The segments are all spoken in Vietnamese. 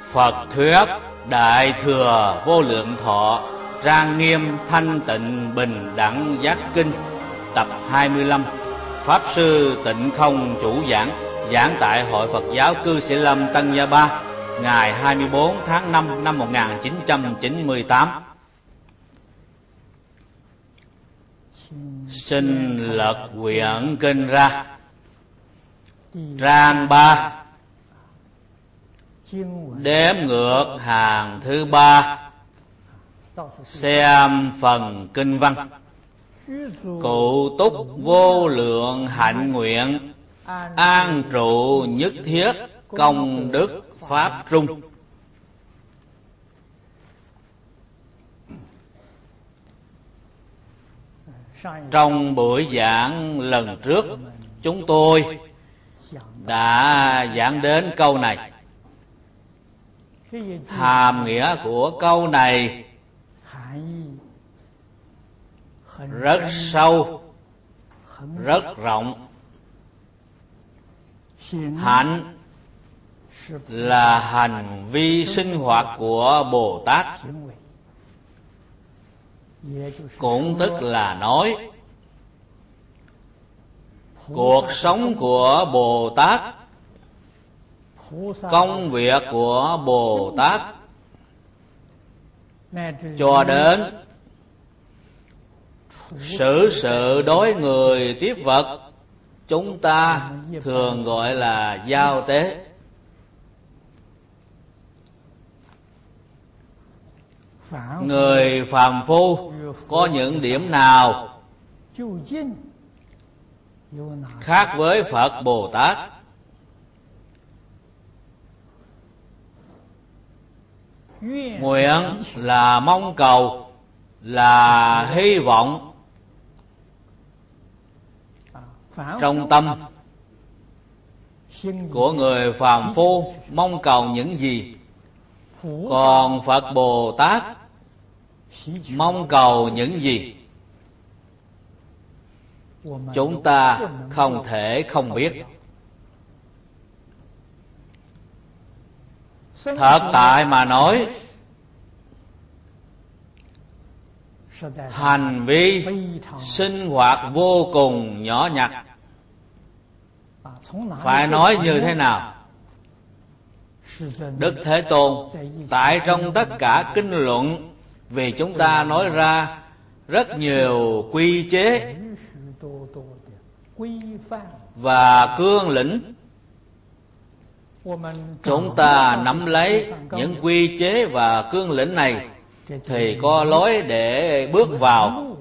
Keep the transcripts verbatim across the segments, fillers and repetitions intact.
Phật thuyết Đại Thừa Vô Lượng Thọ Trang Nghiêm Thanh Tịnh Bình Đẳng Giác Kinh tập hai mươi lăm. Pháp sư Tịnh Không chủ giảng, giảng tại Hội Phật giáo Cư Sĩ Lâm Tân Gia Ba, ngày hai mươi bốn tháng năm năm một nghìn chín trăm chín mươi tám. Xin lật quyển kinh ra. Trang ba, đếm ngược hàng thứ ba, xem phần kinh văn. Cụ túc vô lượng hạnh nguyện, an trụ nhất thiết công đức pháp trung. Trong buổi giảng lần trước, chúng tôi đã giảng đến câu này. Hàm nghĩa của câu này rất sâu, rất rộng. Hạnh là hành vi sinh hoạt của Bồ Tát, cũng tức là nói cuộc sống của Bồ Tát, công việc của Bồ Tát, cho đến xử sự đối người tiếp vật, chúng ta thường gọi là giao tế. Người phàm phu có những điểm nào khác với Phật Bồ Tát? Nguyện là mong cầu, là hy vọng. Trong tâm của người phàm phu mong cầu những gì? Còn Phật Bồ Tát mong cầu những gì? Chúng ta không thể không biết. Thật tại mà nói, hành vi sinh hoạt vô cùng nhỏ nhặt. Phải nói như thế nào? Đức Thế Tôn tại trong tất cả kinh luận, vì chúng ta nói ra rất nhiều quy chế và cương lĩnh. Chúng ta nắm lấy những quy chế và cương lĩnh này thì có lối để bước vào.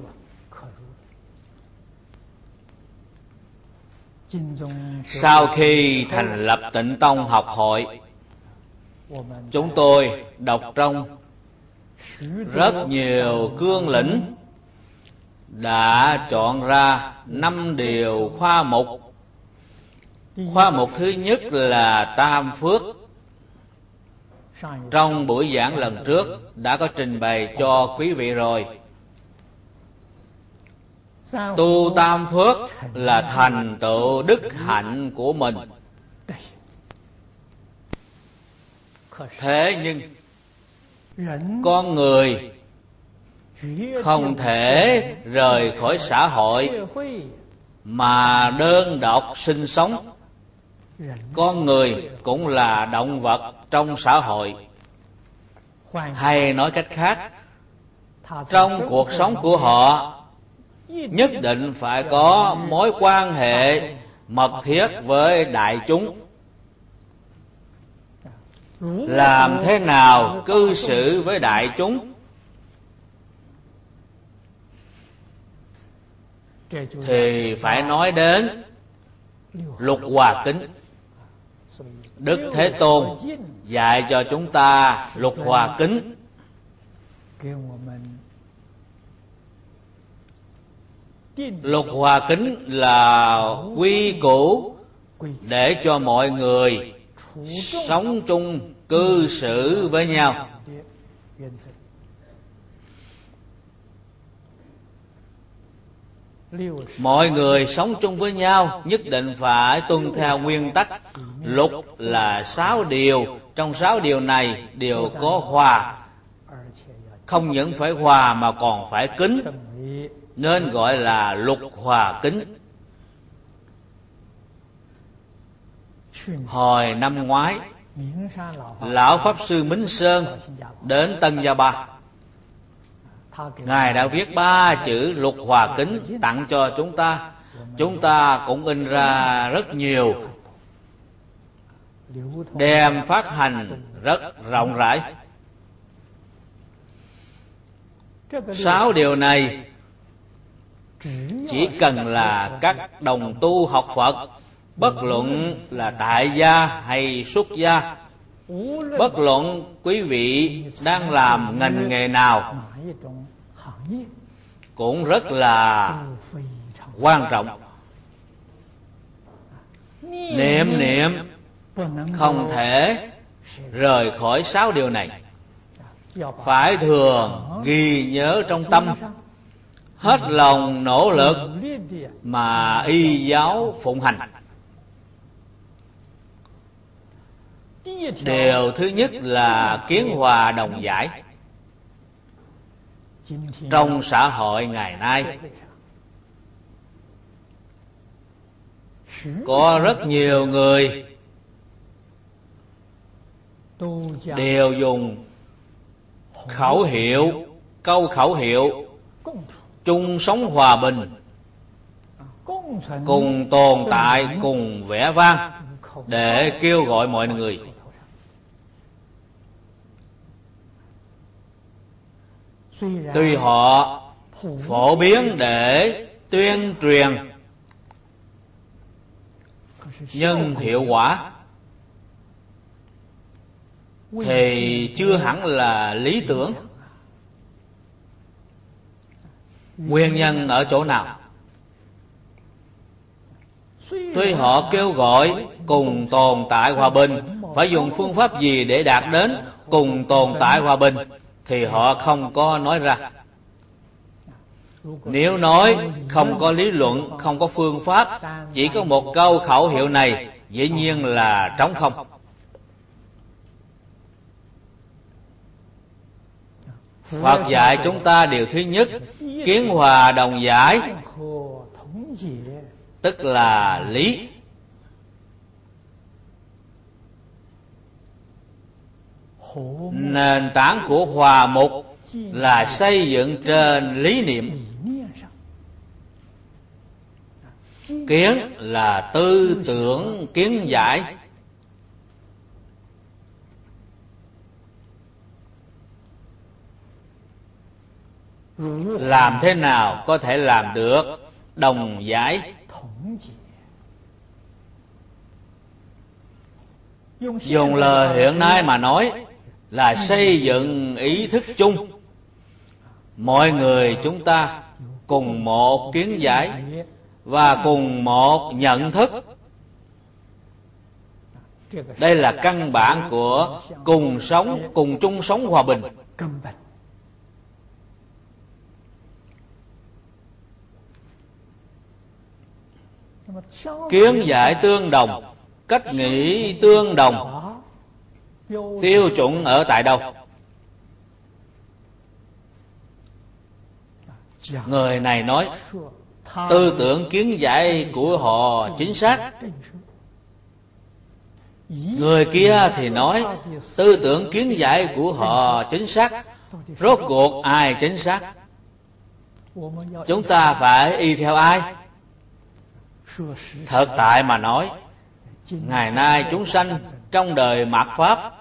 Sau khi thành lập Tịnh Tông học hội, chúng tôi đọc trong rất nhiều cương lĩnh, đã chọn ra năm điều khoa mục. Khoa mục thứ nhất là tam phước. Trong buổi giảng lần trước đã có trình bày cho quý vị rồi. Tu tam phước là thành tựu đức hạnh của mình. Thế nhưng con người không thể rời khỏi xã hội mà đơn độc sinh sống. Con người cũng là động vật trong xã hội. Hay nói cách khác, trong cuộc sống của họ nhất định phải có mối quan hệ mật thiết với đại chúng. Làm thế nào cư xử với đại chúng thì phải nói đến lục hòa kính. Đức Thế Tôn dạy cho chúng ta lục hòa kính. Lục hòa kính là quy củ để cho mọi người sống chung cư xử với nhau. Mọi người sống chung với nhau nhất định phải tuân theo nguyên tắc. Lục là sáu điều Trong sáu điều này đều có hòa, không những phải hòa mà còn phải kính, nên gọi là lục hòa kính. Hồi năm ngoái, Lão Pháp Sư Mính Sơn đến Tân Gia Ba. Ngài đã viết ba chữ lục hòa kính tặng cho chúng ta. Chúng ta cũng in ra rất nhiều, đem phát hành rất rộng rãi. Sáu điều này chỉ cần là các đồng tu học Phật, bất luận là tại gia hay xuất gia, bất luận quý vị đang làm ngành nghề nào, cũng rất là quan trọng. Niệm niệm không thể rời khỏi sáu điều này, phải thường ghi nhớ trong tâm, hết lòng nỗ lực mà y giáo phụng hành. Điều thứ nhất là kiến hòa đồng giải. Trong xã hội ngày nay, có rất nhiều người đều dùng khẩu hiệu, câu khẩu hiệu chung sống hòa bình, cùng tồn tại, cùng vẻ vang để kêu gọi mọi người. Tuy họ phổ biến để tuyên truyền, nhưng hiệu quả thì chưa hẳn là lý tưởng. Nguyên nhân ở chỗ nào? Tuy họ kêu gọi cùng tồn tại hòa bình, phải dùng phương pháp gì để đạt đến cùng tồn tại hòa bình thì họ không có nói ra. Nếu nói không có lý luận, không có phương pháp, chỉ có một câu khẩu hiệu này, dĩ nhiên là trống không. Phật dạy chúng ta điều thứ nhất, kiến hòa đồng giải, tức là lý. Nền tảng của hòa mục là xây dựng trên lý niệm. Kiến là tư tưởng kiến giải. Làm thế nào có thể làm được đồng giải? Dùng lời hiện nay mà nói là xây dựng ý thức chung. Mọi người chúng ta cùng một kiến giải và cùng một nhận thức. Đây là căn bản của cùng sống, cùng chung sống hòa bình. Kiến giải tương đồng, cách nghĩ tương đồng, tiêu chuẩn ở tại đâu? Người này nói tư tưởng kiến giải của họ chính xác, người kia thì nói tư tưởng kiến giải của họ chính xác. Rốt cuộc ai chính xác? Chúng ta phải y theo ai? Thật tại mà nói, ngày nay chúng sanh trong đời mạt Pháp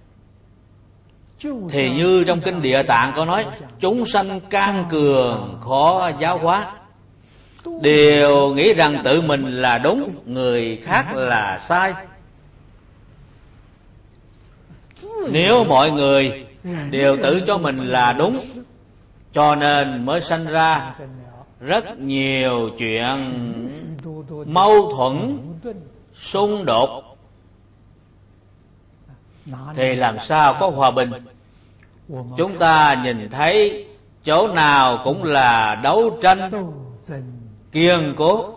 thì như trong kinh Địa Tạng có nói, chúng sanh can cường khó giáo hóa, đều nghĩ rằng tự mình là đúng, người khác là sai. Nếu mọi người đều tự cho mình là đúng, cho nên mới sanh ra rất nhiều chuyện mâu thuẫn, xung đột, thì làm sao có hòa bình? Chúng ta nhìn thấy chỗ nào cũng là đấu tranh kiên cố.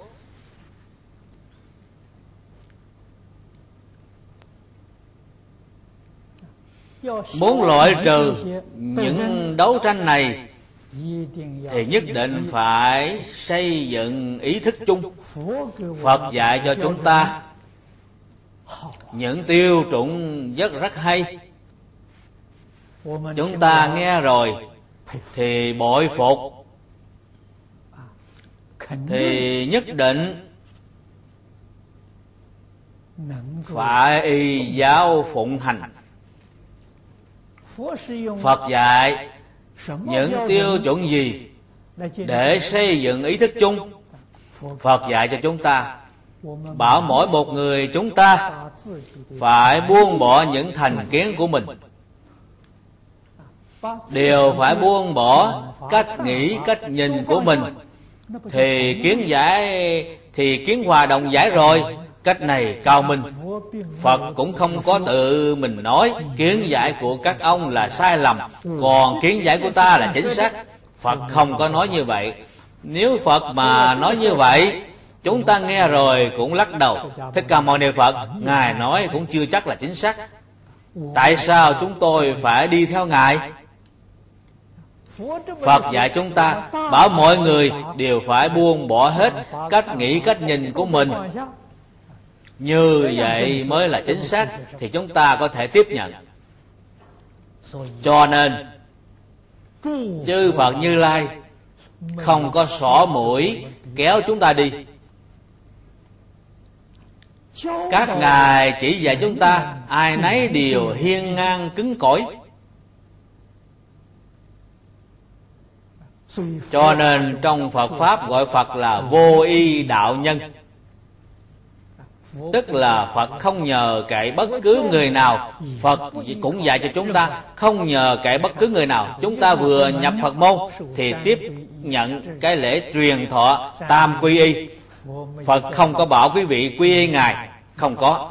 Muốn loại trừ những đấu tranh này thì nhất định phải xây dựng ý thức chung. Phật dạy cho chúng ta những tiêu chuẩn rất rất hay. Chúng ta nghe rồi thì bội phục, thì nhất định phải y giáo phụng hành. Phật dạy những tiêu chuẩn gì để xây dựng ý thức chung? Phật dạy cho chúng ta bảo mỗi một người chúng ta phải buông bỏ những thành kiến của mình, đều phải buông bỏ cách nghĩ, cách nhìn của mình. Thì kiến giải thì kiến hòa đồng giải rồi. Cách này cao minh. Phật cũng không có tự mình nói kiến giải của các ông là sai lầm, còn kiến giải của ta là chính xác. Phật không có nói như vậy. Nếu Phật mà nói như vậy, chúng ta nghe rồi cũng lắc đầu. Thích Ca Mâu Ni Phật, Ngài nói cũng chưa chắc là chính xác. Tại sao chúng tôi phải đi theo Ngài? Phật dạy chúng ta bảo mọi người đều phải buông bỏ hết cách nghĩ, cách nhìn của mình. Như vậy mới là chính xác, thì chúng ta có thể tiếp nhận. Cho nên chư Phật Như Lai không có xỏ mũi kéo chúng ta đi. Các ngài chỉ dạy chúng ta ai nấy đều hiên ngang cứng cỏi. Cho nên trong Phật Pháp gọi Phật là vô y đạo nhân. Tức là Phật không nhờ cậy bất cứ người nào. Phật cũng dạy cho chúng ta không nhờ cậy bất cứ người nào. Chúng ta vừa nhập Phật môn thì tiếp nhận cái lễ truyền thọ tam quy y. Phật không có bảo quý vị quy y Ngài, không có.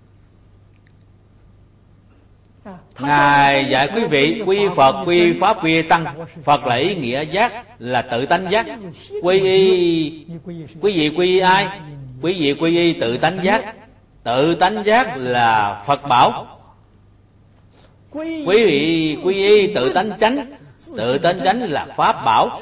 Ngài dạy quý vị quy Phật, quy Pháp, quy Tăng. Phật là ý nghĩa giác, là tự tánh giác. Quy y, quý vị quy y ai? Quý vị quy y tự tánh giác. Tự tánh giác là Phật bảo. Quý vị quy y tự tánh chánh. Tự tánh chánh là Pháp bảo,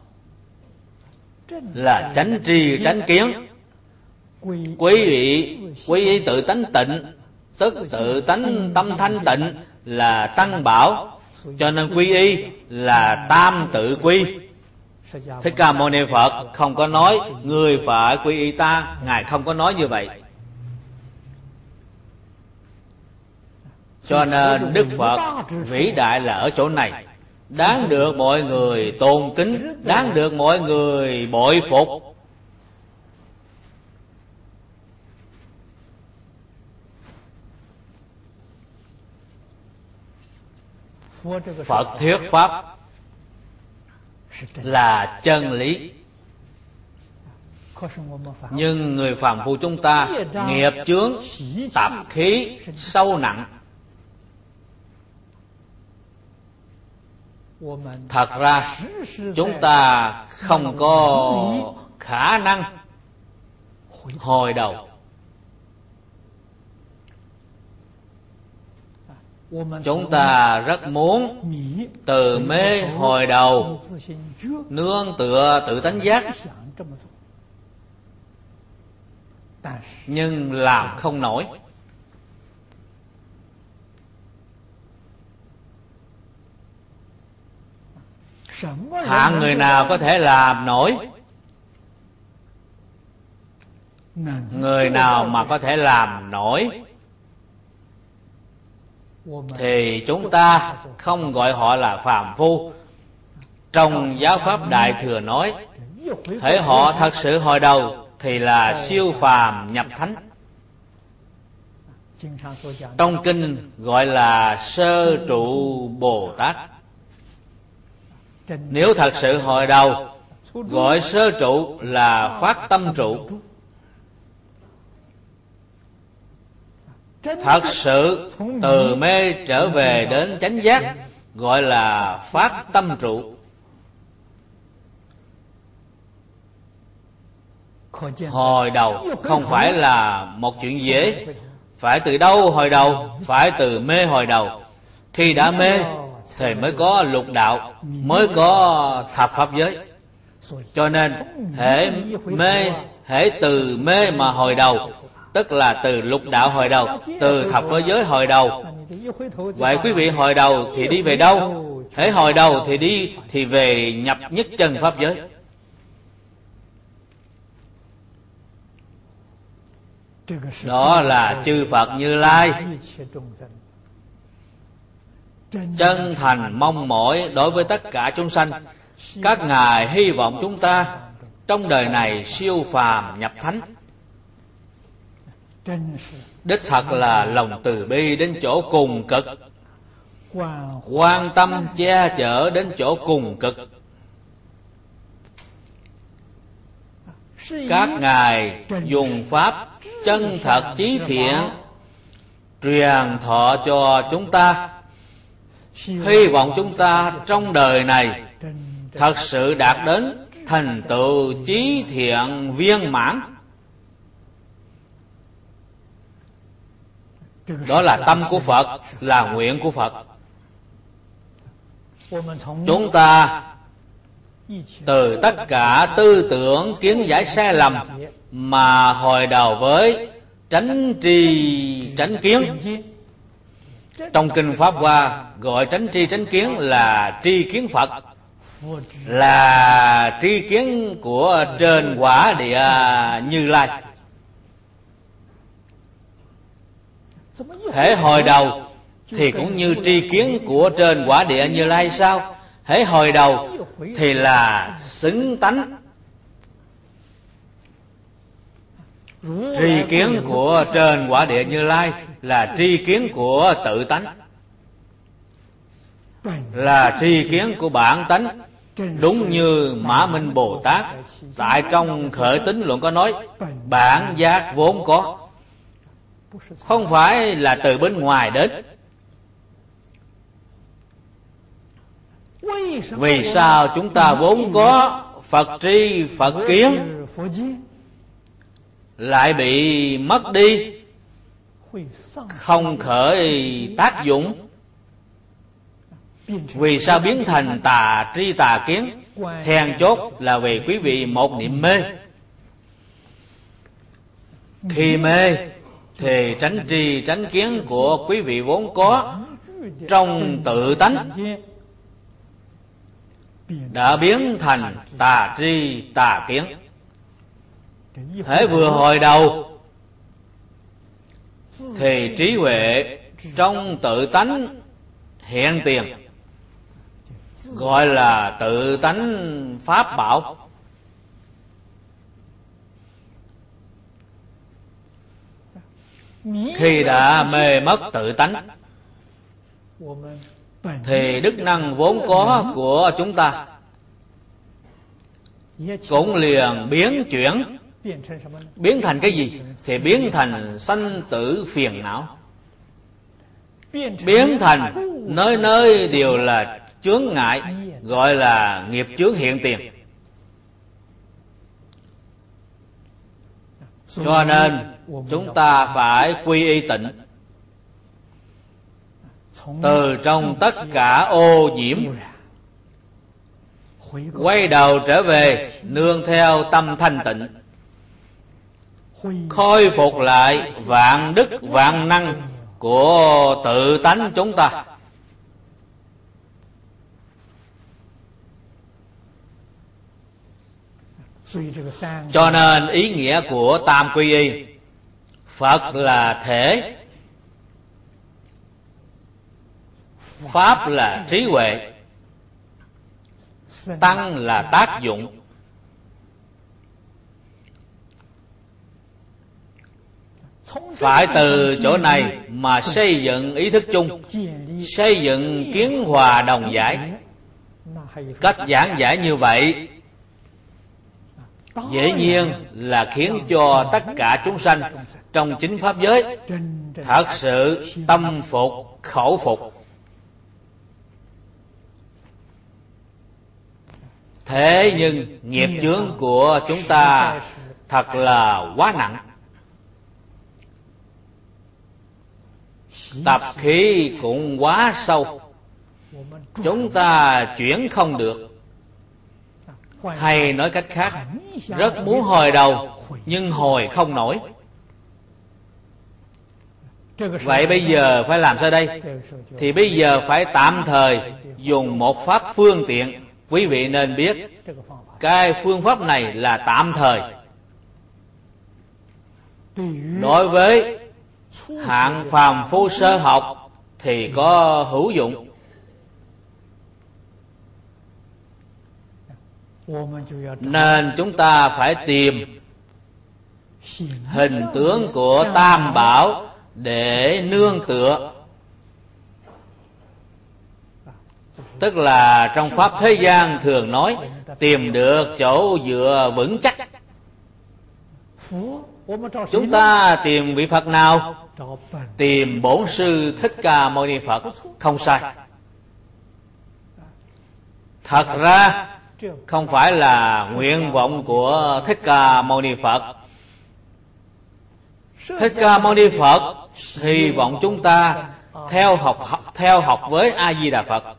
là chánh tri chánh kiến. Quý vị quy y tự tánh tịnh, tức tự tánh tâm thanh tịnh, là Tăng bảo. Cho nên quy y là tam tự quy. Thích Ca Mâu Ni Phật không có nói người phải quy y ta. Ngài không có nói như vậy. Cho nên Đức Phật vĩ đại là ở chỗ này, đáng được mọi người tôn kính, đáng được mọi người bội phục. Phật thuyết Pháp là chân lý. Nhưng người phàm phu chúng ta nghiệp chướng, tạp khí sâu nặng. Thật ra chúng ta không có khả năng hồi đầu. Chúng ta rất muốn từ mê hồi đầu, nương tựa tự tánh giác, nhưng làm không nổi. Hạng người nào có thể làm nổi? Người nào mà có thể làm nổi thì chúng ta không gọi họ là phàm phu. Trong giáo pháp Đại Thừa nói, hễ họ thật sự hồi đầu thì là siêu phàm nhập thánh. Trong kinh gọi là sơ trụ Bồ Tát. Nếu thật sự hồi đầu, gọi sơ trụ là phát tâm trụ. Thật sự từ mê trở về đến chánh giác, gọi là phát tâm trụ. Hồi đầu không phải là một chuyện dễ. Phải từ đâu hồi đầu? Phải từ mê hồi đầu. Khi đã mê thì mới có lục đạo, mới có thập pháp giới. Cho nên hễ mê, hễ từ mê mà hồi đầu, tức là từ lục đạo hồi đầu, từ thập pháp giới hồi đầu. Vậy quý vị hồi đầu thì đi về đâu? Hễ hồi đầu thì đi thì về nhập nhất chân pháp giới. Đó là chư Phật Như Lai chân thành mong mỏi đối với tất cả chúng sanh. Các ngài hy vọng chúng ta trong đời này siêu phàm nhập thánh. Đích thật là lòng từ bi đến chỗ cùng cực, quan tâm che chở đến chỗ cùng cực. Các ngài dùng pháp chân thật chí thiện truyền thọ cho chúng ta, hy vọng chúng ta trong đời này thật sự đạt đến thành tựu chí thiện viên mãn. Đó là tâm của Phật, là nguyện của Phật. Chúng ta từ tất cả tư tưởng kiến giải sai lầm mà hồi đầu với tránh tri tránh kiến. Trong kinh Pháp Hoa gọi tránh tri tránh kiến là tri kiến Phật, là tri kiến của trên quả địa Như Lai. Hễ hồi đầu thì cũng như tri kiến của trên quả địa Như Lai sao? Hễ hồi đầu thì là xứng tánh. Tri kiến của trên quả địa Như Lai là tri kiến của tự tánh, là tri kiến của bản tánh. Đúng như Mã Minh Bồ Tát tại trong Khởi Tín Luận có nói, bản giác vốn có, không phải là từ bên ngoài đến. Vì sao chúng ta vốn có Phật tri Phật kiến lại bị mất đi, không khởi tác dụng? Vì sao biến thành tà tri tà kiến? Then chốt là vì quý vị một niệm mê. Khi mê thì tránh tri tránh kiến của quý vị vốn có trong tự tánh đã biến thành tà tri tà kiến. Hễ vừa hồi đầu thì trí huệ trong tự tánh hiện tiền, gọi là tự tánh pháp bảo. Khi đã mê mất tự tánh thì đức năng vốn có của chúng ta cũng liền biến chuyển. Biến thành cái gì? Thì biến thành sanh tử phiền não, biến thành nơi nơi đều là chướng ngại, gọi là nghiệp chướng hiện tiền. Cho nên chúng ta phải quy y tịnh, từ trong tất cả ô nhiễm quay đầu trở về nương theo tâm thanh tịnh, khôi phục lại vạn đức vạn năng của tự tánh chúng ta. Cho nên ý nghĩa của tam quy y, Phật là thể, Pháp là trí huệ, Tăng là tác dụng. Phải từ chỗ này mà xây dựng ý thức chung, xây dựng kiến hòa đồng giải. Cách giảng giải như vậy dĩ nhiên là khiến cho tất cả chúng sanh trong chính pháp giới thật sự tâm phục khẩu phục. Thế nhưng nghiệp chướng của chúng ta thật là quá nặng. tập khí cũng quá sâu, chúng ta chuyển không được. Hay nói cách khác, rất muốn hồi đầu nhưng hồi không nổi. Vậy bây giờ phải làm sao đây? Thì bây giờ phải tạm thời dùng một pháp phương tiện. Quý vị nên biết cái phương pháp này là tạm thời. Đối với hạng phàm phu sơ học thì có hữu dụng. Nên chúng ta phải tìm hình tướng của Tam Bảo để nương tựa. Tức là trong pháp thế gian thường nói tìm được chỗ dựa vững chắc. Chúng ta tìm vị Phật nào? Tìm Bổn Sư Thích Ca Mâu Ni Phật, không sai. Thật ra không phải là nguyện vọng của Thích Ca Mâu Ni Phật. Thích Ca Mâu Ni Phật hy vọng chúng ta theo học theo học với A Di Đà Phật.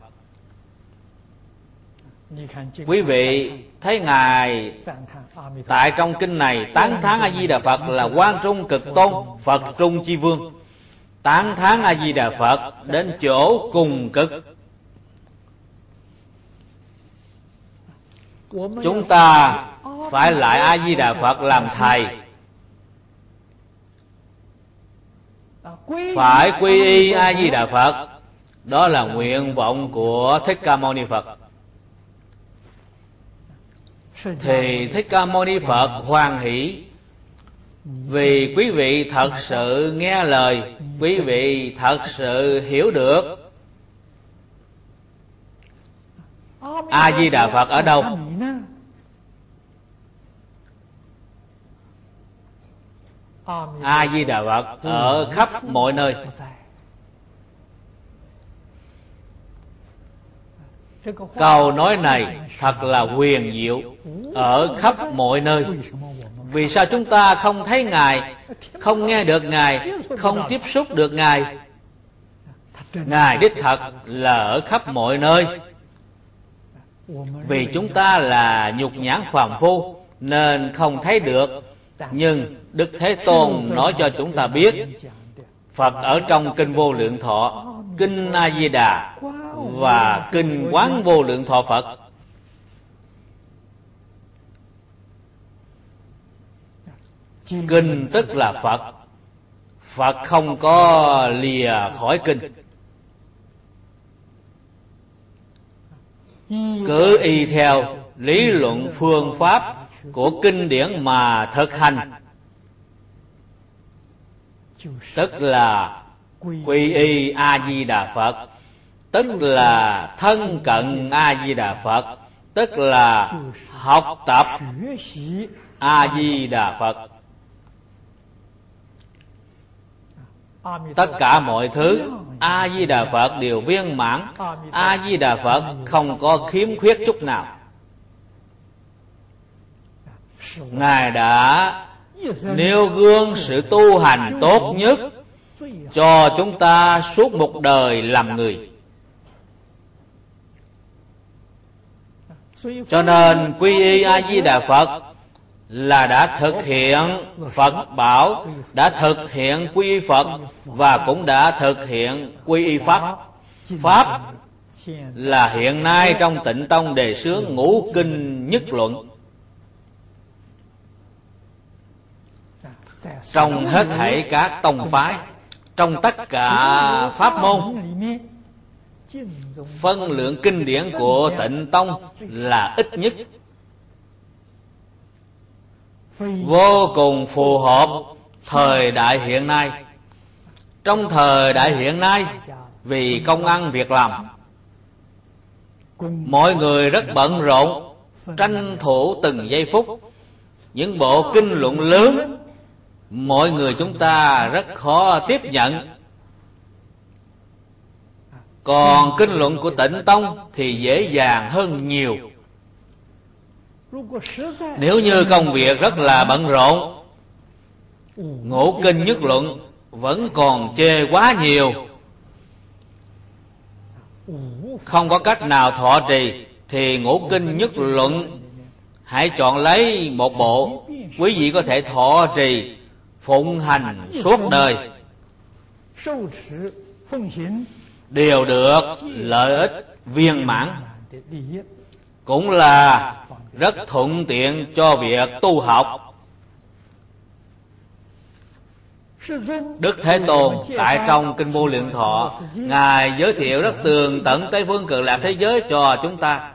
Quý vị thấy ngài tại trong kinh này tán thán A Di Đà Phật là Quang Trung Cực Tôn, Phật Trung Chi Vương. Tán thán A Di Đà Phật đến chỗ cùng cực. Chúng ta phải lại A Di Đà Phật làm thầy, phải quy y A Di Đà Phật. Đó là nguyện vọng của Thích Ca Mâu Ni Phật. Thì Thích Ca Mâu Ni Phật hoan hỷ vì quý vị thật sự nghe lời, quý vị thật sự hiểu được. A Di Đà Phật ở đâu? A Di Đà Phật ở khắp mọi nơi. Câu nói này thật là huyền diệu. Ở khắp mọi nơi. Vì sao chúng ta không thấy Ngài, không nghe được Ngài, không tiếp xúc được Ngài? Ngài đích thật là ở khắp mọi nơi. Vì chúng ta là nhục nhãn phàm phu nên không thấy được. Nhưng Đức Thế Tôn nói cho chúng ta biết, Phật ở trong Kinh Vô Lượng Thọ, Kinh A Di Đà và Kinh Quán Vô Lượng Thọ Phật. Kinh tức là Phật. Phật không có lìa khỏi kinh. Cứ y theo lý luận phương pháp của kinh điển mà thực hành, tức là quy y A Di Đà Phật, tức là thân cận A Di Đà Phật, tức là học tập A Di Đà Phật. Tất cả mọi thứ A Di Đà Phật đều viên mãn. A Di Đà Phật không có khiếm khuyết chút nào. Ngài đã nêu gương sự tu hành tốt nhất cho chúng ta suốt một đời làm người. Cho nên quy y A Di Đà Phật là đã thực hiện Phật bảo, đã thực hiện quy y Phật và cũng đã thực hiện quy y Pháp. Pháp là hiện nay trong Tịnh Tông đề xướng ngũ kinh nhất luận. Trong hết thảy các tông phái, trong tất cả pháp môn, phân lượng kinh điển của Tịnh Tông là ít nhất, vô cùng phù hợp thời đại hiện nay. Trong thời đại hiện nay, vì công ăn việc làm, mọi người rất bận rộn, tranh thủ từng giây phút. Những bộ kinh luận lớn, mọi người chúng ta rất khó tiếp nhận. Còn kinh luận của Tịnh Tông thì dễ dàng hơn nhiều. Nếu như công việc rất là bận rộn, ngũ kinh nhất luận vẫn còn chê quá nhiều, không có cách nào thọ trì, thì Ngũ Kinh Nhất Luận hãy chọn lấy một bộ quý vị có thể thọ trì phụng hành suốt đời, đều được lợi ích viên mãn, cũng là rất thuận tiện cho việc tu học. Đức Thế Tôn tại trong Kinh Vô Lượng Thọ, Ngài giới thiệu rất tường tận Tây Phương Cực Lạc thế giới cho chúng ta.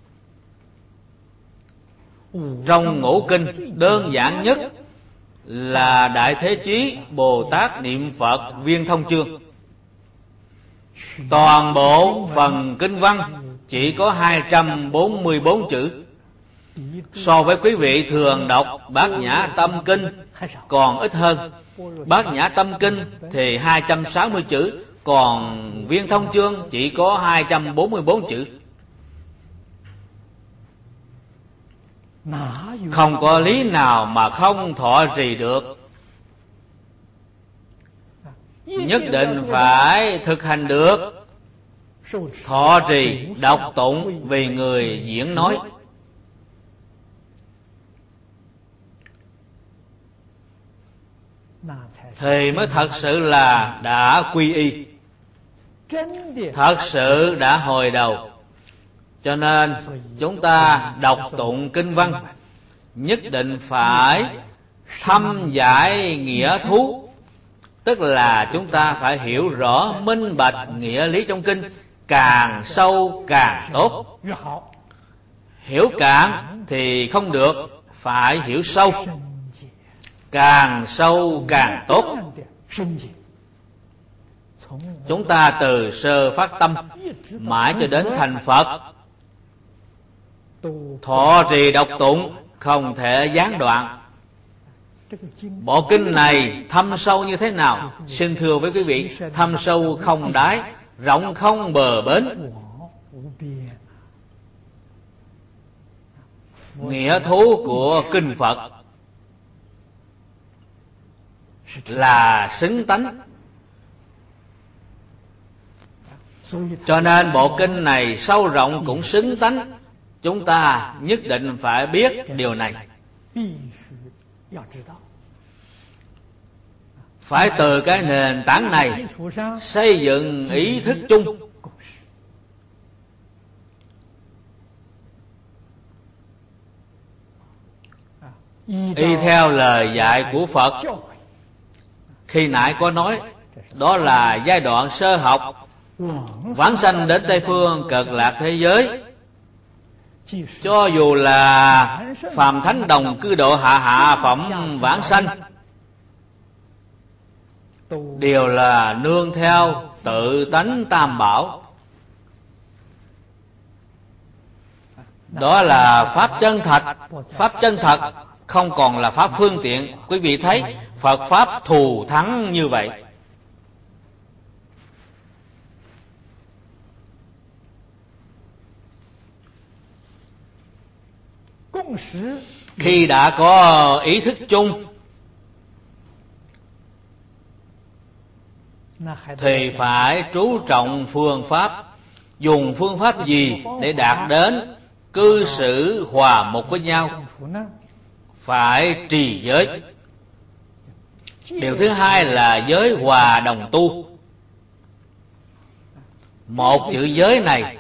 Trong ngũ kinh, đơn giản nhất là Đại Thế Chí Bồ Tát Niệm Phật Viên Thông Chương. Toàn bộ phần kinh văn chỉ có hai trăm bốn mươi bốn chữ. So với quý vị thường đọc Bát Nhã Tâm Kinh còn ít hơn. Bát Nhã Tâm Kinh thì hai trăm sáu mươi chữ, còn Viên Thông Chương chỉ có hai trăm bốn mươi bốn chữ. Không có lý nào mà không thọ trì được. Nhất định phải thực hành được. Thọ trì, đọc tụng vì người diễn nói. Thì mới thật sự là đã quy y, thật sự đã hồi đầu. Cho nên chúng ta đọc tụng kinh văn nhất định phải thâm giải nghĩa thú, tức là chúng ta phải hiểu rõ minh bạch nghĩa lý trong kinh, càng sâu càng tốt. Hiểu cạn thì không được, phải hiểu sâu, càng sâu càng tốt. Chúng ta từ sơ phát tâm mãi cho đến thành Phật, thọ trì đọc tụng không thể gián đoạn. Bộ kinh này thâm sâu như thế nào? Xin thưa với quý vị, thâm sâu không đáy, rộng không bờ bến. Nghĩa thú của kinh Phật là xứng tánh. Cho nên bộ kinh này sâu rộng cũng xứng tánh. Chúng ta nhất định phải biết điều này. Phải từ cái nền tảng này xây dựng ý thức chung. Y theo lời dạy của Phật. Khi nãy có nói, đó là giai đoạn sơ học, vãng sanh đến Tây Phương Cực Lạc thế giới. Cho dù là phàm thánh đồng cư độ hạ hạ phẩm vãng sanh, đều là nương theo tự tánh tam bảo. Đó là pháp chân thật. Pháp chân thật không còn là pháp phương tiện. Quý vị thấy Phật pháp thù thắng như vậy. Khi đã có ý thức chung thì phải chú trọng phương pháp. Dùng phương pháp gì để đạt đến cư xử hòa một với nhau? Phải trì giới. Điều thứ hai là giới hòa đồng tu. Một chữ giới này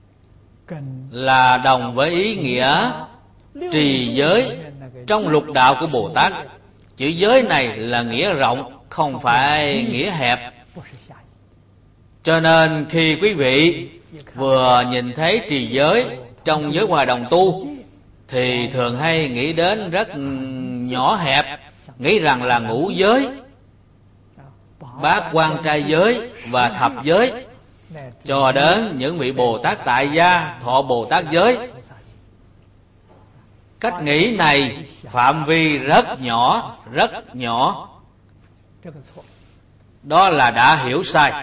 là đồng với ý nghĩa trì giới trong lục đạo của Bồ Tát. Chữ giới này là nghĩa rộng, không phải nghĩa hẹp. Cho nên khi quý vị vừa nhìn thấy trì giới trong giới hòa đồng tu thì thường hay nghĩ đến rất nhỏ hẹp, nghĩ rằng là ngũ giới, bát quan trai giới và thập giới, cho đến những vị Bồ Tát tại gia thọ Bồ Tát giới. Cách nghĩ này phạm vi rất nhỏ, rất nhỏ. Đó là đã hiểu sai.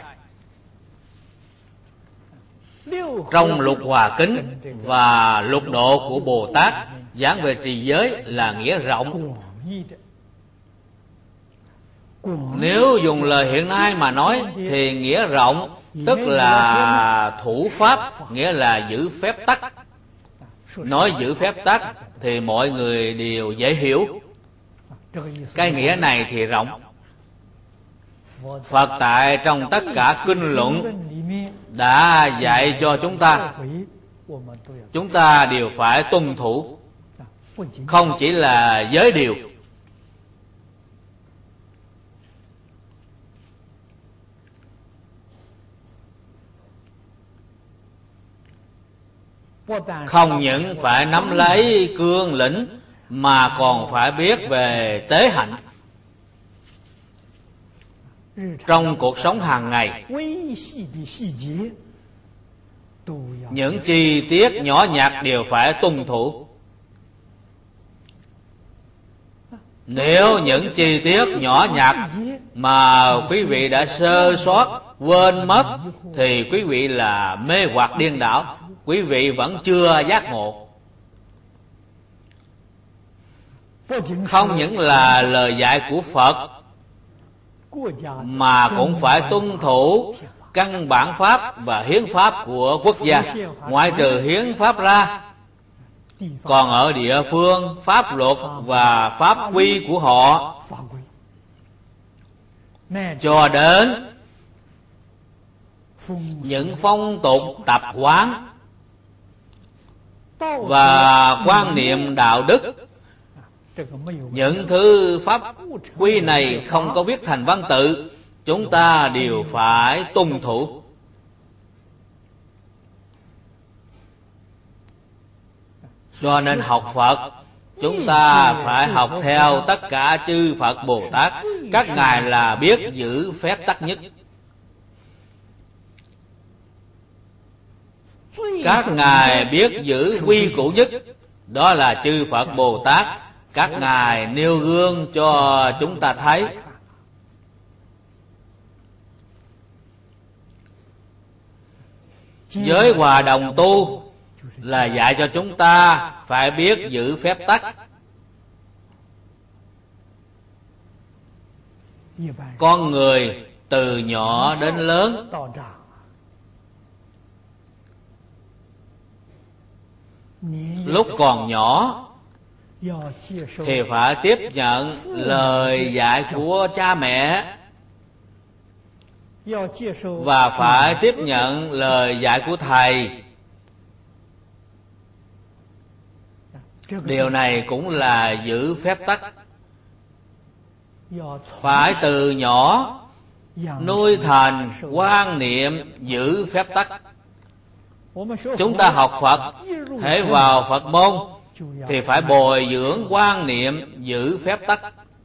Trong Lục Hòa Kính và Lục Độ của Bồ Tát giảng về trì giới là nghĩa rộng. Nếu dùng lời hiện nay mà nói thì nghĩa rộng, tức là thủ pháp, nghĩa là giữ phép tắc. Nói giữ phép tắc thì mọi người đều dễ hiểu. Cái nghĩa này thì rộng. Phật tại trong tất cả kinh luận đã dạy cho chúng ta, chúng ta đều phải tuân thủ, không chỉ là giới điều. Không những phải nắm lấy cương lĩnh mà còn phải biết về tế hạnh. Trong cuộc sống hàng ngày, những chi tiết nhỏ nhặt đều phải tuân thủ. Nếu những chi tiết nhỏ nhặt mà quý vị đã sơ sót, quên mất thì quý vị là mê hoặc điên đảo, quý vị vẫn chưa giác ngộ. Không những là lời dạy của Phật mà cũng phải tuân thủ căn bản pháp và hiến pháp của quốc gia. Ngoại trừ hiến pháp ra, còn ở địa phương, pháp luật và pháp quy của họ, cho đến những phong tục tập quán và quan niệm đạo đức, những thứ pháp quy này không có viết thành văn tự, chúng ta đều phải tuân thủ. Cho nên học Phật, chúng ta phải học theo tất cả chư Phật Bồ Tát. Các ngài là biết giữ phép tắc nhất. Các ngài biết giữ quy củ nhất, đó là chư Phật Bồ Tát. Các ngài nêu gương cho chúng ta thấy. Giới hòa đồng tu là dạy cho chúng ta phải biết giữ phép tắc. Con người từ nhỏ đến lớn lúc còn nhỏ thì phải tiếp nhận lời dạy của cha mẹ và phải tiếp nhận lời dạy của thầy. Điều này cũng là giữ phép tắc. Phải từ nhỏ nuôi thành quan niệm giữ phép tắc. Chúng ta học Phật, hễ vào Phật môn thì phải bồi dưỡng quan niệm giữ phép tắc.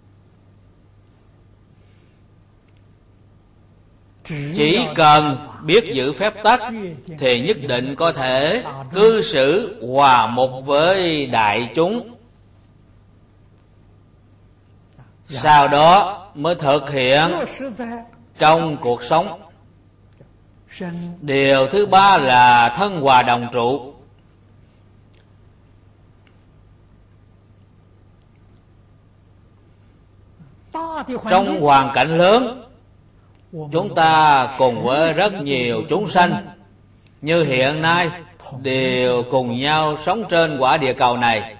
Chỉ cần biết giữ phép tắc thì nhất định có thể cư xử hòa mục với đại chúng. Sau đó mới thực hiện trong cuộc sống. Điều thứ ba là thân hòa đồng trụ. Trong hoàn cảnh lớn, chúng ta cùng với rất nhiều chúng sanh như hiện nay đều cùng nhau sống trên quả địa cầu này.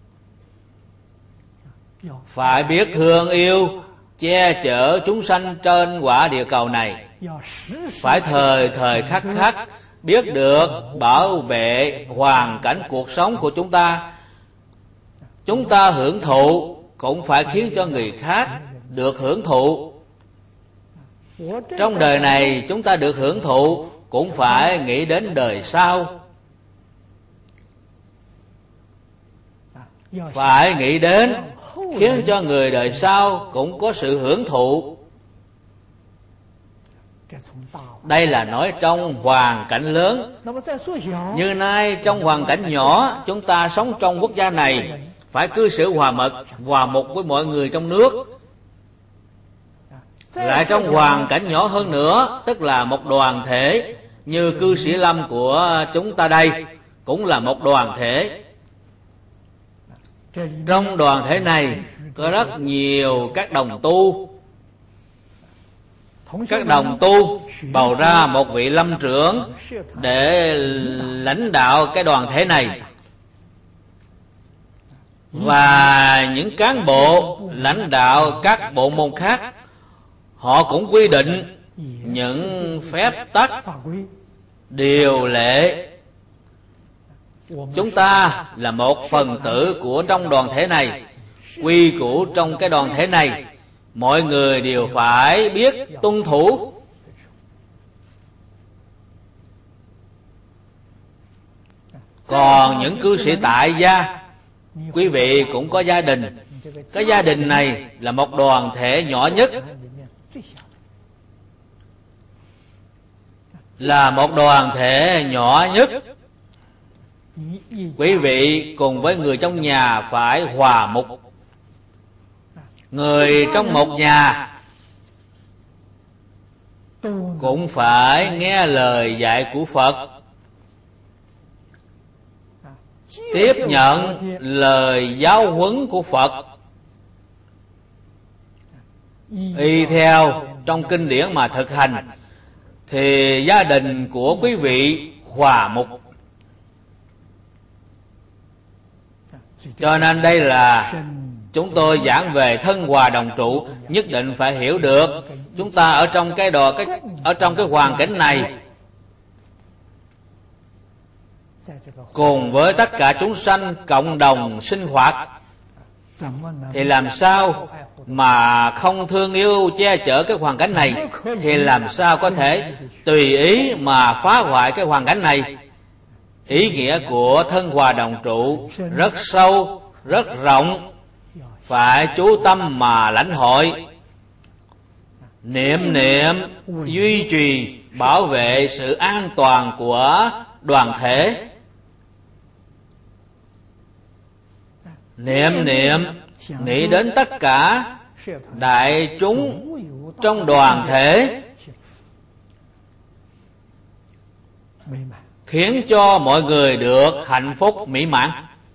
Phải biết thương yêu, che chở chúng sanh trên quả địa cầu này. Phải thời thời khắc khắc biết được bảo vệ hoàn cảnh cuộc sống của chúng ta. Chúng ta hưởng thụ cũng phải khiến cho người khác được hưởng thụ. Trong đời này chúng ta được hưởng thụ cũng phải nghĩ đến đời sau. Phải nghĩ đến khiến cho người đời sau cũng có sự hưởng thụ. Đây là nói trong hoàn cảnh lớn. Như nay trong hoàn cảnh nhỏ, chúng ta sống trong quốc gia này phải cư xử hòa mật, hòa mục với mọi người trong nước. Lại trong hoàn cảnh nhỏ hơn nữa, tức là một đoàn thể, như cư sĩ Lâm của chúng ta đây cũng là một đoàn thể. Trong đoàn thể này có rất nhiều các đồng tu, các đồng tu bầu ra một vị lâm trưởng để lãnh đạo cái đoàn thể này, và những cán bộ lãnh đạo các bộ môn khác, họ cũng quy định những phép tắc, điều lệ. Chúng ta là một phần tử của trong đoàn thể này, quy củ trong cái đoàn thể này, mọi người đều phải biết tuân thủ. Còn những cư sĩ tại gia, quý vị cũng có gia đình. Cái gia đình này là một đoàn thể nhỏ nhất, là một đoàn thể nhỏ nhất. Quý vị cùng với người trong nhà phải hòa mục. Người trong một nhà cũng phải nghe lời dạy của Phật, tiếp nhận lời giáo huấn của Phật, y theo trong kinh điển mà thực hành, thì gia đình của quý vị hòa mục. Cho nên đây là chúng tôi giảng về thân hòa đồng trụ, nhất định phải hiểu được chúng ta ở trong cái đò cái ở trong cái hoàn cảnh này, cùng với tất cả chúng sanh cộng đồng sinh hoạt, thì làm sao mà không thương yêu che chở cái hoàn cảnh này, thì làm sao có thể tùy ý mà phá hoại cái hoàn cảnh này. Ý nghĩa của thân hòa đồng trụ rất sâu, rất rộng, phải chú tâm mà lãnh hội, niệm niệm duy trì bảo vệ sự an toàn của đoàn thể. Niệm niệm nghĩ đến tất cả đại chúng trong đoàn thể, khiến cho mọi người được hạnh phúc mỹ mãn.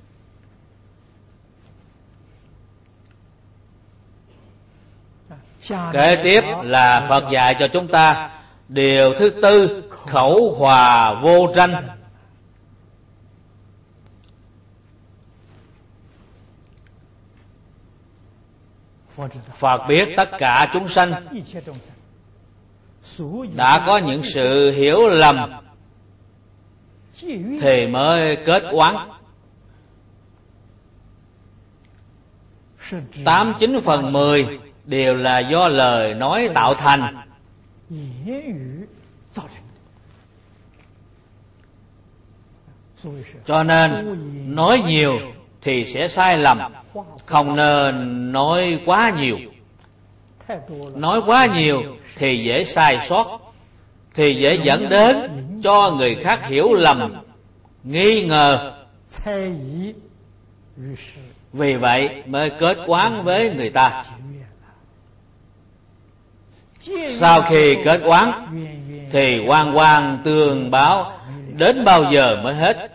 Kế tiếp là Phật dạy cho chúng ta điều thứ tư, khẩu hòa vô tranh. Phật biết tất cả chúng sanh đã có những sự hiểu lầm thì mới kết oán. Tám chín phần mười đều là do lời nói tạo thành. Cho nên nói nhiều thì sẽ sai lầm, không nên nói quá nhiều. Nói quá nhiều thì dễ sai sót, thì dễ dẫn đến cho người khác hiểu lầm, nghi ngờ. Vì vậy mới kết oán với người ta. Sau khi kết oán thì oan oan tương báo, đến bao giờ mới hết?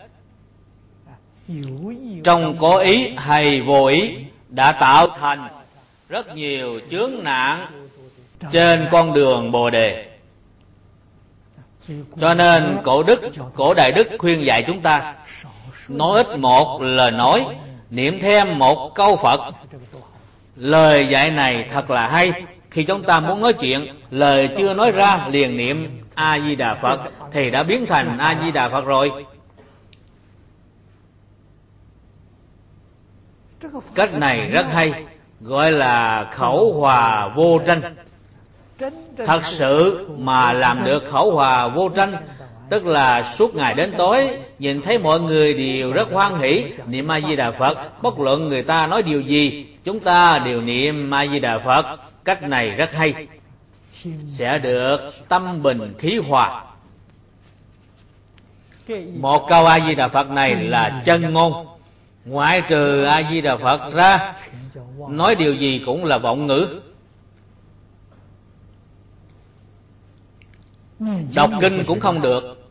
Trong có ý hay vô ý đã tạo thành rất nhiều chướng nạn trên con đường Bồ Đề. Cho nên cổ đức, cổ đại đức khuyên dạy chúng ta nói ít một lời nói, niệm thêm một câu Phật. Lời dạy này thật là hay. Khi chúng ta muốn nói chuyện, lời chưa nói ra liền niệm A Di Đà Phật thì đã biến thành A Di Đà Phật rồi. Cách này rất hay, gọi là khẩu hòa vô tranh. Thật sự mà làm được khẩu hòa vô tranh, tức là suốt ngày đến tối nhìn thấy mọi người đều rất hoan hỷ niệm A Di Đà Phật, bất luận người ta nói điều gì chúng ta đều niệm A Di Đà Phật. Cách này rất hay, sẽ được tâm bình khí hòa. Một câu A Di Đà Phật này là chân ngôn, ngoại trừ A Di Đà Phật ra, nói điều gì cũng là vọng ngữ. Đọc kinh cũng không được,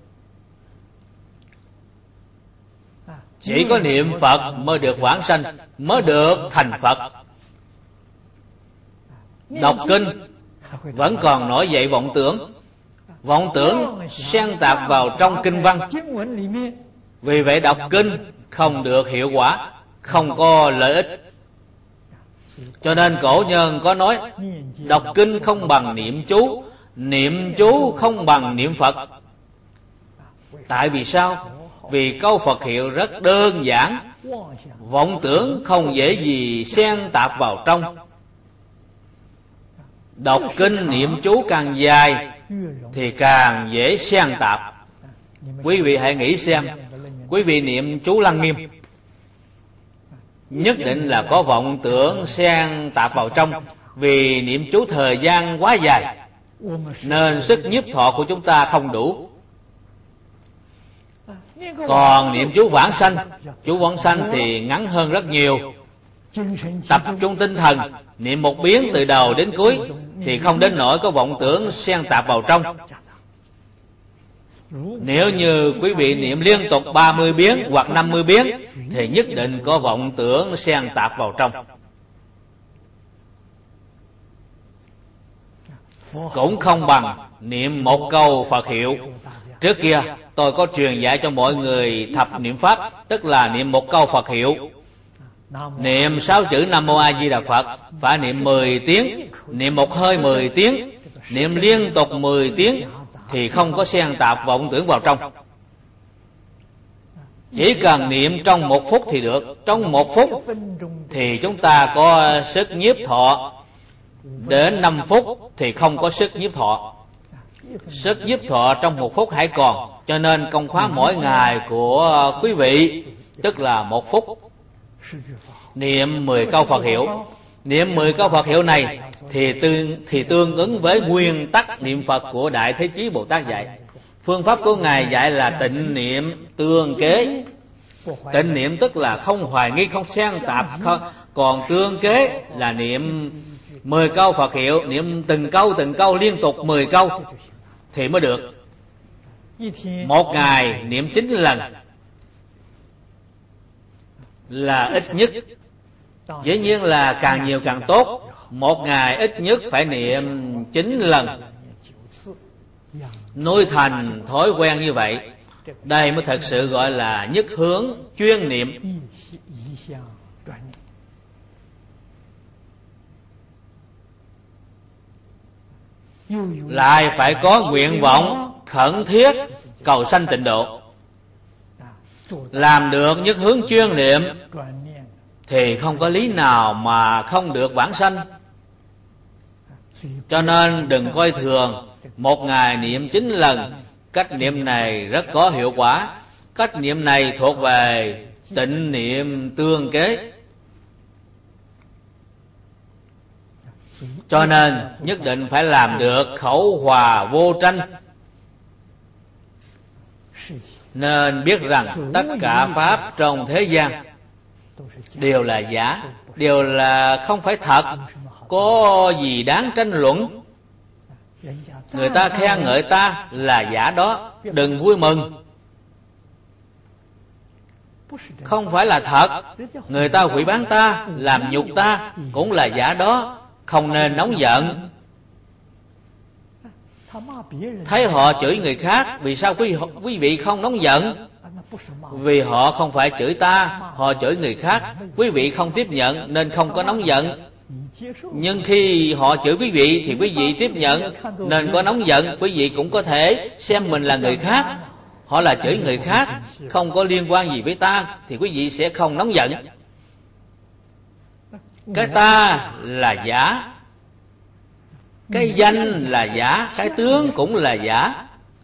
chỉ có niệm Phật mới được vãng sanh, mới được thành Phật. Đọc kinh vẫn còn nổi dậy vọng tưởng. Vọng tưởng xen tạp vào trong kinh văn, vì vậy đọc kinh không được hiệu quả, không có lợi ích. Cho nên cổ nhân có nói, đọc kinh không bằng niệm chú, niệm chú không bằng niệm Phật. Tại vì sao? Vì câu Phật hiệu rất đơn giản, vọng tưởng không dễ gì xen tạp vào trong. Đọc kinh niệm chú càng dài thì càng dễ xen tạp. Quý vị hãy nghĩ xem, quý vị niệm chú Lăng Nghiêm, nhất định là có vọng tưởng xen tạp vào trong, vì niệm chú thời gian quá dài, nên sức nhiếp thọ của chúng ta không đủ. Còn niệm chú vãng sanh, chú vãng sanh thì ngắn hơn rất nhiều. Tập trung tinh thần, niệm một biến từ đầu đến cuối, thì không đến nỗi có vọng tưởng xen tạp vào trong. Nếu như quý vị niệm liên tục ba mươi biến hoặc năm mươi biến, thì nhất định có vọng tưởng xen tạp vào trong. Cũng không bằng niệm một câu Phật hiệu. Trước kia tôi có truyền dạy cho mọi người thập niệm pháp, tức là niệm một câu Phật hiệu. Niệm sáu chữ Nam Mô A Di Đà Phật phải niệm mười tiếng, niệm một hơi mười tiếng, niệm liên tục mười tiếng thì không có xen tạp vọng tưởng vào trong. Chỉ cần niệm trong một phút thì được. Trong một phút thì chúng ta có sức nhiếp thọ. Đến năm phút thì không có sức nhiếp thọ. Sức nhiếp thọ trong một phút hãy còn. Cho nên công khóa mỗi ngày của quý vị tức là một phút, niệm mười câu Phật hiệu. Niệm mười câu Phật hiệu này thì tương, thì tương ứng với nguyên tắc niệm Phật của Đại Thế Chí Bồ Tát dạy. Phương pháp của Ngài dạy là tịnh niệm tương kế. Tịnh niệm tức là không hoài nghi, không xen tạp. Còn tương kế là niệm mười câu Phật hiệu, niệm từng câu từng câu liên tục mười câu thì mới được. Một ngày niệm chín lần là ít nhất. Dĩ nhiên là càng nhiều càng tốt. Một ngày ít nhất phải niệm chín lần, nuôi thành thói quen như vậy. Đây mới thật sự gọi là nhất hướng chuyên niệm. Lại phải có nguyện vọng khẩn thiết cầu sanh tịnh độ. Làm được nhất hướng chuyên niệm thì không có lý nào mà không được vãng sanh. Cho nên đừng coi thường một ngày niệm chín lần. Cách niệm này rất có hiệu quả. Cách niệm này thuộc về tịnh niệm tương kế. Cho nên nhất định phải làm được khẩu hòa vô tranh. Nên biết rằng tất cả pháp trong thế gian đều là giả, đều là không phải thật, có gì đáng tranh luận. Người ta khen ngợi ta là giả đó, đừng vui mừng. Không phải là thật. Người ta hủy bán ta, làm nhục ta cũng là giả đó, không nên nóng giận. Thấy họ chửi người khác, vì sao quý, quý vị không nóng giận? Vì họ không phải chửi ta, họ chửi người khác. Quý vị không tiếp nhận nên không có nóng giận. Nhưng khi họ chửi quý vị thì quý vị tiếp nhận nên có nóng giận. Quý vị cũng có thể xem mình là người khác. Họ là chửi người khác, không có liên quan gì với ta, thì quý vị sẽ không nóng giận. Cái ta là giả, cái danh là giả, cái tướng cũng là giả.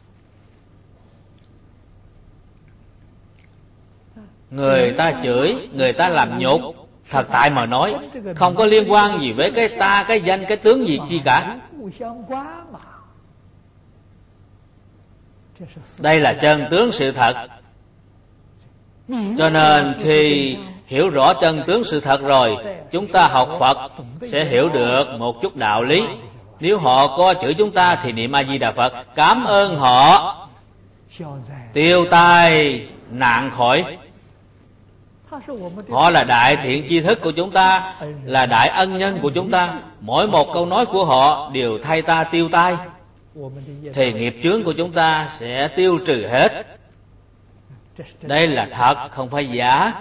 Người ta chửi, người ta làm nhục, thật tại mà nói không có liên quan gì với cái ta, cái danh, cái tướng gì chi cả. Đây là chân tướng sự thật. Cho nên khi hiểu rõ chân tướng sự thật rồi, chúng ta học Phật sẽ hiểu được một chút đạo lý. Nếu họ có chửi chúng ta thì niệm A Di Đà Phật, cảm ơn họ, tiêu tai nạn khỏi. Họ là đại thiện tri thức của chúng ta, là đại ân nhân của chúng ta. Mỗi một câu nói của họ đều thay ta tiêu tai, thì nghiệp chướng của chúng ta sẽ tiêu trừ hết. Đây là thật, không phải giả.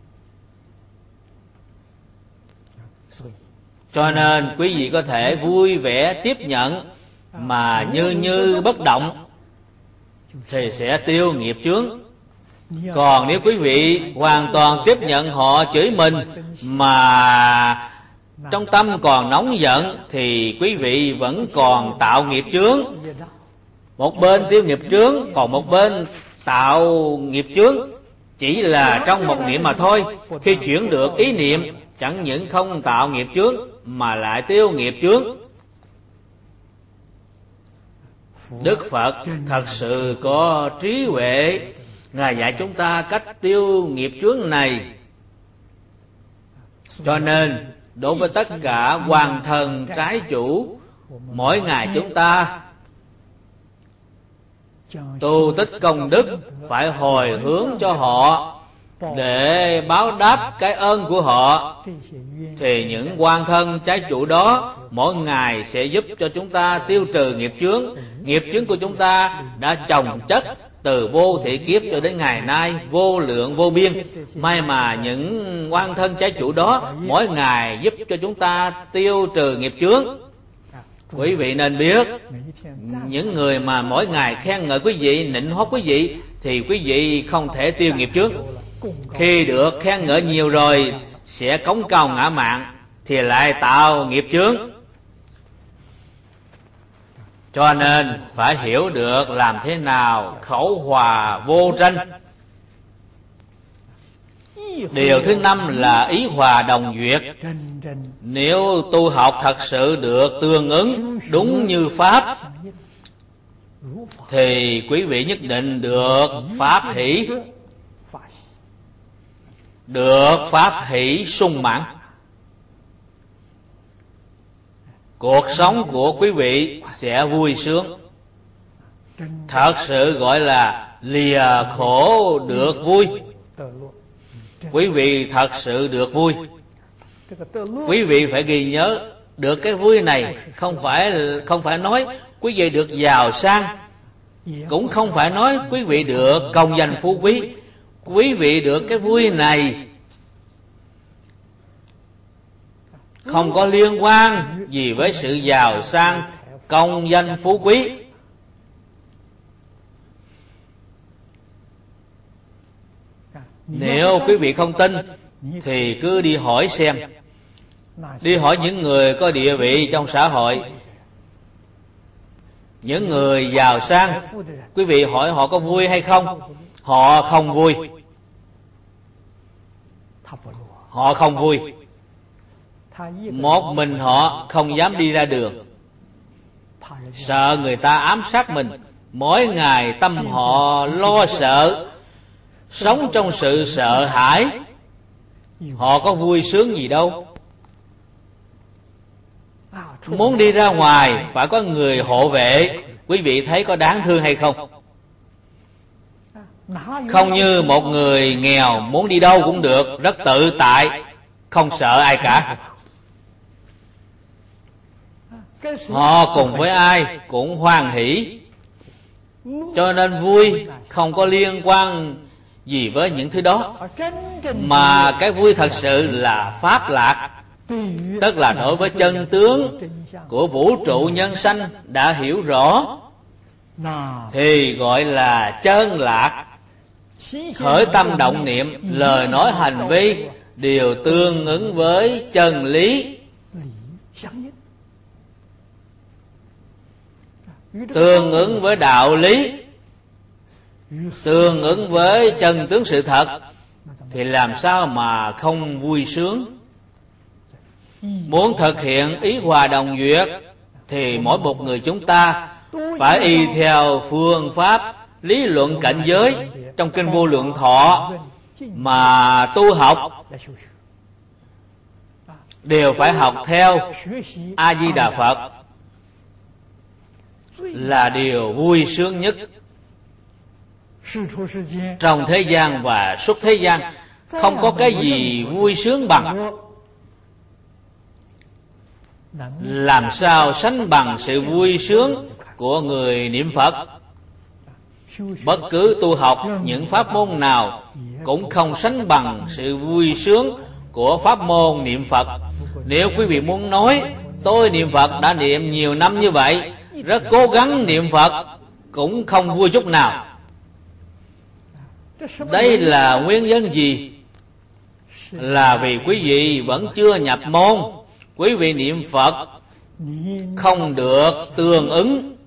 Cho nên quý vị có thể vui vẻ tiếp nhận, mà như như bất động, thì sẽ tiêu nghiệp chướng. Còn nếu quý vị hoàn toàn tiếp nhận họ chửi mình, mà trong tâm còn nóng giận, thì quý vị vẫn còn tạo nghiệp chướng. Một bên tiêu nghiệp chướng, còn một bên tạo nghiệp chướng, chỉ là trong một niệm mà thôi. Khi chuyển được ý niệm, chẳng những không tạo nghiệp chướng mà lại tiêu nghiệp chướng. Đức Phật thật sự có trí huệ, Ngài dạy chúng ta cách tiêu nghiệp chướng này. Cho nên đối với tất cả hoàng thần trái chủ, mỗi ngày chúng ta tu tích công đức, phải hồi hướng cho họ để báo đáp cái ơn của họ. Thì những quan thân trái chủ đó mỗi ngày sẽ giúp cho chúng ta tiêu trừ nghiệp chướng. Nghiệp chướng của chúng ta đã chồng chất từ vô thị kiếp cho đến ngày nay, vô lượng vô biên. May mà những quan thân trái chủ đó mỗi ngày giúp cho chúng ta tiêu trừ nghiệp chướng. Quý vị nên biết, những người mà mỗi ngày khen ngợi quý vị, nịnh hót quý vị, thì quý vị không thể tiêu nghiệp chướng. Khi được khen ngợi nhiều rồi, sẽ cống cao ngã mạn, thì lại tạo nghiệp chướng. Cho nên phải hiểu được làm thế nào khẩu hòa vô tranh. Điều thứ năm là ý hòa đồng duyệt. Nếu tu học thật sự được tương ứng đúng như Pháp, thì quý vị nhất định được Pháp hỷ, được Pháp hỷ sung mãn. Cuộc sống của quý vị sẽ vui sướng. Thật sự gọi là lìa khổ được vui. Quý vị thật sự được vui. Quý vị phải ghi nhớ, được cái vui này không phải không phải nói quý vị được giàu sang, cũng không phải nói quý vị được công danh phú quý. Quý vị được cái vui này không có liên quan gì với sự giàu sang, công danh phú quý. Nếu quý vị không tin thì cứ đi hỏi xem, đi hỏi những người có địa vị trong xã hội, những người giàu sang. Quý vị hỏi họ có vui hay không? Họ không vui. Họ không vui. Một mình họ không dám đi ra đường, sợ người ta ám sát mình. Mỗi ngày tâm họ lo sợ, sống trong sự sợ hãi. Họ có vui sướng gì đâu. Muốn đi ra ngoài phải có người hộ vệ. Quý vị thấy có đáng thương hay không? Không như một người nghèo muốn đi đâu cũng được, rất tự tại, không sợ ai cả. Họ cùng với ai cũng hoan hỷ. Cho nên vui không có liên quan gì với những thứ đó, mà cái vui thật sự là pháp lạc. Tức là đối với chân tướng của vũ trụ nhân sanh đã hiểu rõ, thì gọi là chân lạc. Khởi tâm động niệm, lời nói hành vi đều tương ứng với chân lý, tương ứng với đạo lý, tương ứng với chân tướng sự thật, thì làm sao mà không vui sướng. Muốn thực hiện ý hòa đồng duyệt, thì mỗi một người chúng ta phải y theo phương pháp lý luận cảnh giới trong kinh Vô Lượng Thọ mà tu học, đều phải học theo A Di Đà Phật, là điều vui sướng nhất trong thế gian và xuất thế gian. không có cái gì vui sướng bằng. Làm sao sánh bằng sự vui sướng của người niệm Phật? Bất cứ tu học những pháp môn nào cũng không sánh bằng sự vui sướng của pháp môn niệm Phật. Nếu quý vị muốn nói tôi niệm Phật đã niệm nhiều năm như vậy, rất cố gắng niệm Phật, cũng không vui chút nào. Đây là nguyên nhân gì? Là vì quý vị vẫn chưa nhập môn. Quý vị niệm Phật không được tương ứng.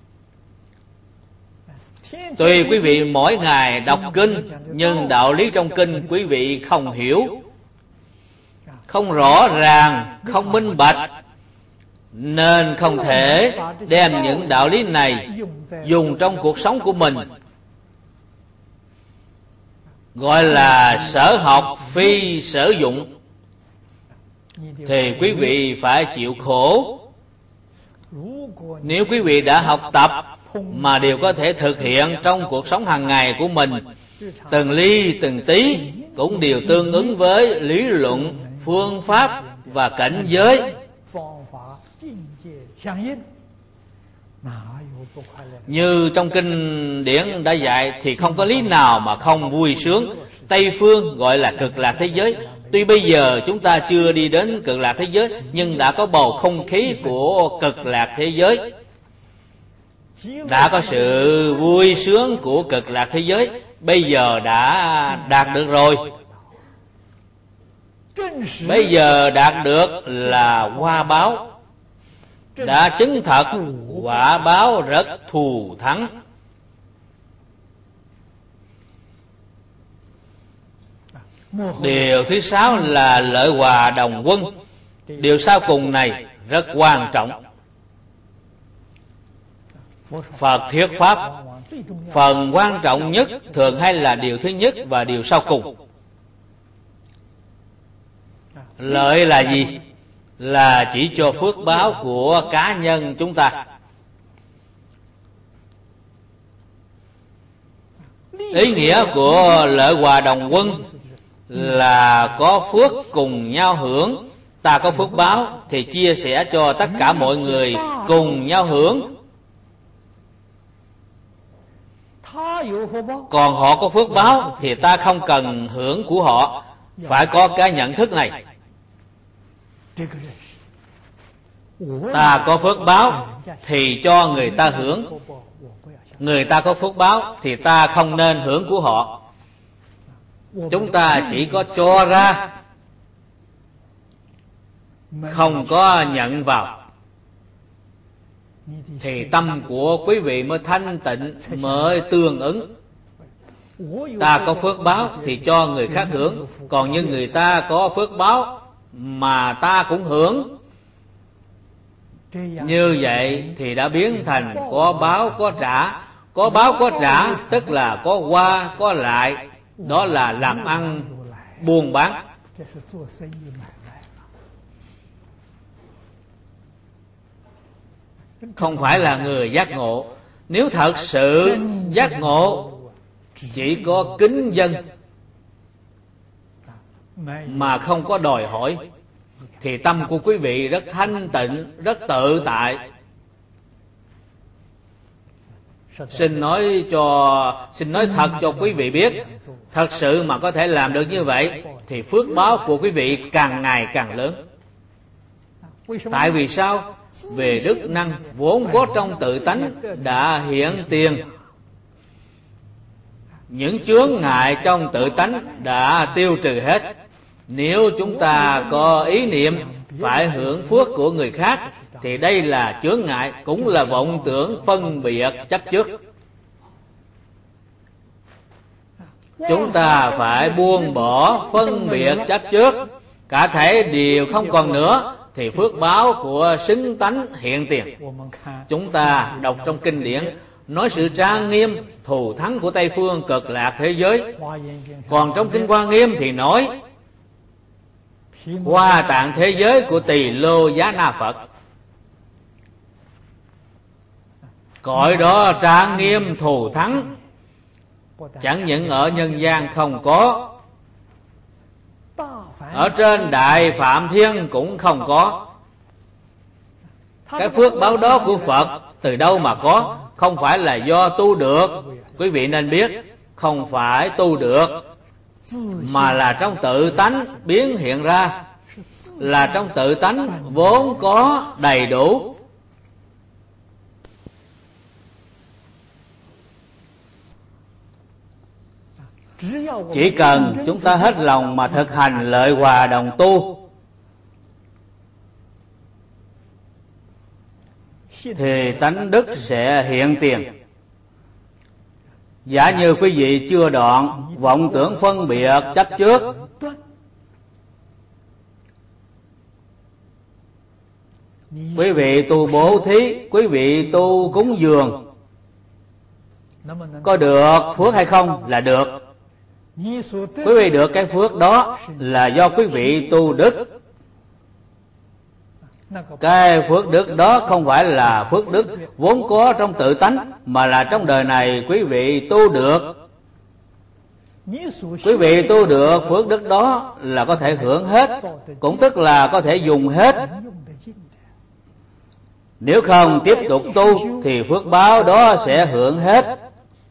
Tuy quý vị mỗi ngày đọc kinh, nhưng đạo lý trong kinh quý vị không hiểu, không rõ ràng, không minh bạch, nên không thể đem những đạo lý này dùng trong cuộc sống của mình. Gọi là sở học phi sở dụng, thì quý vị phải chịu khổ. Nếu quý vị đã học tập mà đều có thể thực hiện trong cuộc sống hàng ngày của mình, từng ly từng tí cũng đều tương ứng với lý luận, phương pháp và cảnh giới. Như trong kinh điển đã dạy thì không có lý nào mà không vui sướng. Tây phương gọi là cực lạc thế giới. Tuy bây giờ chúng ta chưa đi đến cực lạc thế giới, nhưng đã có bầu không khí của cực lạc thế giới, đã có sự vui sướng của cực lạc thế giới, bây giờ đã đạt được rồi. Bây giờ đạt được là hoa báo, đã chứng thật quả báo rất thù thắng. Điều thứ sáu là lợi hòa đồng quân. Điều sau cùng này rất quan trọng. Phật thuyết pháp, phần quan trọng nhất thường hay là điều thứ nhất và điều sau cùng. Lợi là gì? Là chỉ cho phước báo của cá nhân chúng ta. Ý nghĩa của lợi hòa đồng quân là có phước cùng nhau hưởng. Ta có phước báo thì chia sẻ cho tất cả mọi người cùng nhau hưởng. Còn họ có phước báo thì ta không cần hưởng của họ. Phải có cái nhận thức này. Ta có phước báo thì cho người ta hưởng. Người ta có phước báo thì ta không nên hưởng của họ. Chúng ta chỉ có cho ra, không có nhận vào, thì tâm của quý vị mới thanh tịnh, mới tương ứng. Ta có phước báo thì cho người khác hưởng. Còn như người ta có phước báo mà ta cũng hưởng, như vậy thì đã biến thành có báo có trả. Có báo có trả tức là có qua có lại. Đó là làm ăn buôn bán. Không phải là người giác ngộ. Nếu thật sự giác ngộ, chỉ có kính dân mà không có đòi hỏi, thì tâm của quý vị rất thanh tịnh, rất tự tại. Xin nói cho, xin nói thật cho quý vị biết, thật sự mà có thể làm được như vậy thì phước báo của quý vị càng ngày càng lớn. Tại vì sao? Về đức năng vốn có trong tự tánh đã hiện tiền. Những chướng ngại trong tự tánh đã tiêu trừ hết. Nếu chúng ta có ý niệm phải hưởng phước của người khác, thì đây là chướng ngại, cũng là vọng tưởng phân biệt chấp trước. Chúng ta phải buông bỏ phân biệt chấp trước, cả thể đều không còn nữa, thì phước báo của xứng tánh hiện tiền. Chúng ta đọc trong kinh điển nói sự trang nghiêm thù thắng của Tây phương cực lạc thế giới. Còn trong kinh Hoa Nghiêm thì nói Hoa Tạng thế giới của Tỳ Lô Giá Na Phật. Cõi đó trang nghiêm thù thắng, chẳng những ở nhân gian không có, ở trên Đại Phạm Thiên cũng không có. Cái phước báo đó của Phật từ đâu mà có? Không phải là do tu được. Quý vị nên biết, không phải tu được, mà là trong tự tánh biến hiện ra, là trong tự tánh vốn có đầy đủ. Chỉ cần chúng ta hết lòng mà thực hành lợi hòa đồng tu, thì tánh đức sẽ hiện tiền. Giả như quý vị chưa đoạn vọng tưởng phân biệt chấp trước, quý vị tu bố thí, quý vị tu cúng dường, có được phước hay không? Là được. Quý vị được cái phước đó là do quý vị tu đức. Cái phước đức đó không phải là phước đức vốn có trong tự tánh, mà là trong đời này quý vị tu được. Quý vị tu được phước đức đó là có thể hưởng hết, cũng tức là có thể dùng hết. Nếu không tiếp tục tu thì phước báo đó sẽ hưởng hết.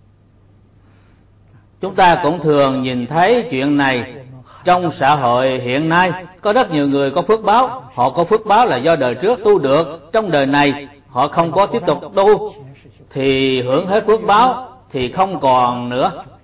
Chúng ta cũng thường nhìn thấy chuyện này trong xã hội hiện nay. Có rất nhiều người có phước báo. Họ có phước báo là do đời trước tu được, trong đời này họ không có tiếp tục tu, thì hưởng hết phước báo thì không còn nữa.